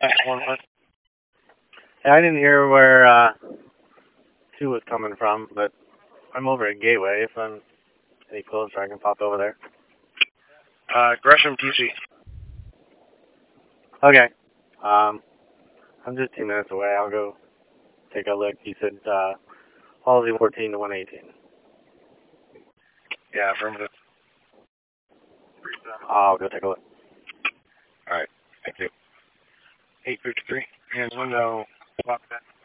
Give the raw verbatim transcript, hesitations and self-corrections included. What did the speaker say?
one one. Yeah, I didn't hear where uh, two was coming from, but I'm over at Gateway. If I'm any closer, I can pop over there. Uh, Gresham, D C. Okay. Um, I'm just two minutes away. I'll go take a look. You said uh, Halsey fourteen to one eighteen. Yeah, affirmative. I'll go take a look. All right, thank you. eight fifty-three, and window, lock that.